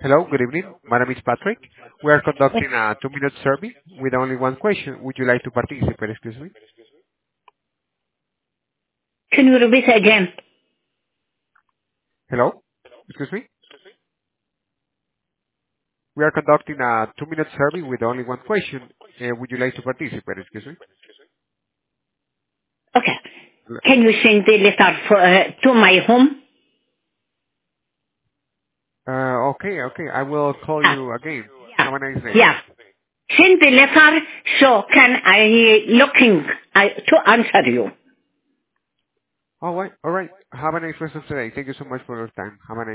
Hello, good evening. My name is Patrick. We are conducting a two-minute survey with only one question. Would you like to participate? Excuse me. Can you repeat again? Hello? Excuse me. We are conducting a two-minute survey with only one question. Would you like to participate? Excuse me. Okay. Can you send the letter to my home? Okay. I will call Ah, you again. yeah, Have a nice day. yeah. Send the letter so can I looking to answer you. All right. Have a nice rest of today. Thank you so much for your time. Have a nice